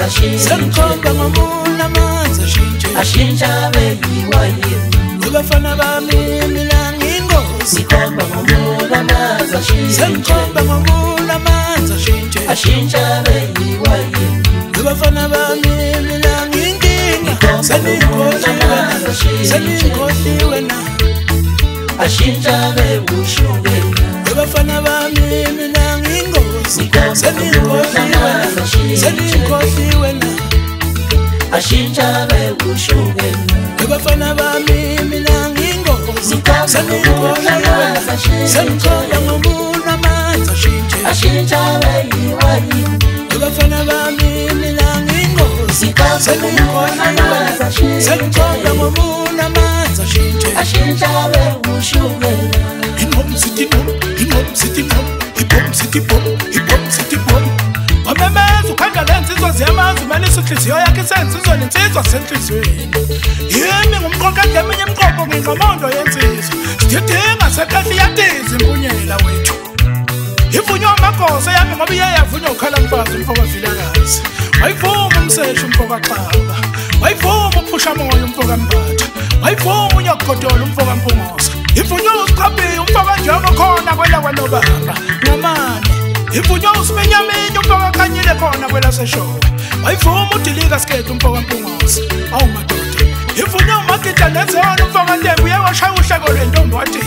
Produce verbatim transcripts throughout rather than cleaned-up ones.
sengikhomba ngomuntu amanzi ashintshe ashintsha beyiwayini abafana bami mina ngiyingozi sikhomba ngomuntu amanzi ashintshe sengikhomba ngomuntu amanzi ashintshe ashintsha beyiwayini abafana bami mina ngiyinkinga sengikholiwe sengikholiwe na ashintsha bewushuke abafana bami mina ngiyingozi sengikholiwe sengikholiwe na ashintsha bewushuke abafana bami mina ngiyingozi sengikholiwe sengikhomba ngomuntu amanzi ashintshe ashintsha beyiwayini abafana bami mina ngiyingozi sengikholiwe sengikhomba ngomuntu amanzi ashintshe ashintsha bewushuke Hip-hop city boom, hip-hop city boom, hip-hop city boom, hip-hop city boom. Wamemeza ukhanda lensizwa ziyamazi umanisa inhliziyo yakhe sensizwa nensizwa senhlizweni. Yimi ngumqoka ngeminye imiqobo nginqomondo yensizwa. Sidinga sekahle yatiza impunyela wethu. Ivunywa amagosa yami ngoba iye yavunywa ukhala mfazi umfoka vilakazi. Wayivuma umseshu umfoka xaba. Wayivuma uphusha moya umfoka mbatha. Wayivuma unyakugodola umfoka mpungosa. Ivunywa usiqhabi umfoka njengo khona kwela kwanobamba ngamane. Ivunywa usimenyamini umfoka khanyile khona kwela seshowe. Wayivuma udilika skate umfoka mpungosa. Awu madoda. Ivunywa umakita nezona umfoka ntembu yewashaya uhleko lwentombi wathi.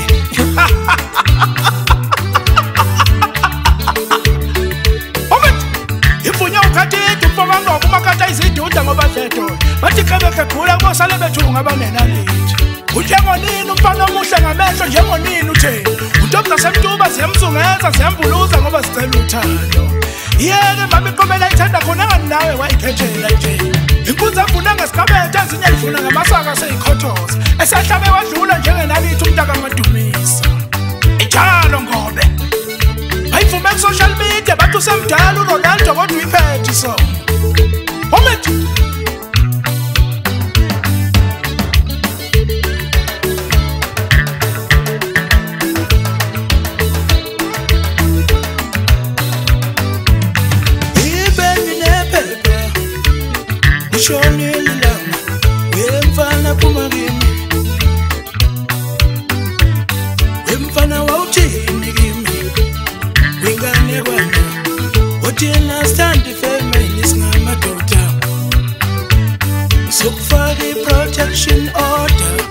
Ivunywa ukhathide umfoka ngoku umakata iziduda ngoba dledona. Bathi kebeke khula kosale bethunga banena lithi. Unjengonini umfana omuhle ngamehlo njengonini utheni uNtombi zasemtuba ziyamzungeza ziyambuluza ngoba sicela uthando yeke mama iqomela ithanda khona ngani nawe wayikhethela nje inkunzi afuna ngesikhabethe ezinye ifuna ngamasaka seyikhothoza esahlabe wadlula njengenalithi umntaka amadumisa ijalo ngobe ayivume ku social media bathi usemdala uRonaldo kodwa uyiphethe so omethi Shoni lilanga wemfana phuma kimi wemfana wawuthini kimi wingane kwana uthina stand family singamadoda sokufaka i-protection order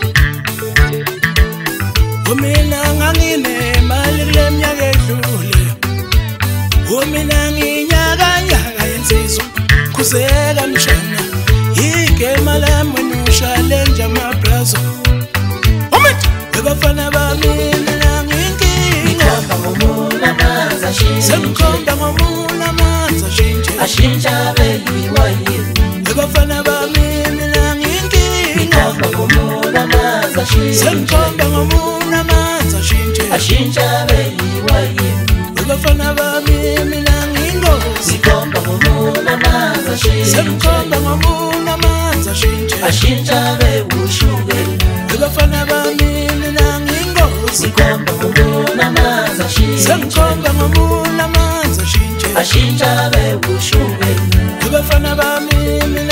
umina ngangine mali kule minyaka edlule umina nginyakanyaka yensizwa kuzeka mshana igema lami nochallenge amabrazo umithi abafana bami mina ngiyinkinga ngomuntu amanzi ashintshe sengikhomba ngomuntu amanzi ashintshe ashintsha beyiwayini abafana bami mina ngiyinkinga ngomuntu amanzi ashintshe sengikhomba ngomuntu amanzi ashintshe ashintsha beyiwayini abafana bami mina ngiyingozi sikhomba ngomuntu amanzi ashintshe sengikhomba ngomuntu amanzi ashintshe ashintsha bewushuke abafana bami mina ngiyingozi sikhomba ngomuntu amanzi ashintshe sengikhomba ngomuntu amanzi ashintshe ashintsha bewushuke abafana bami mina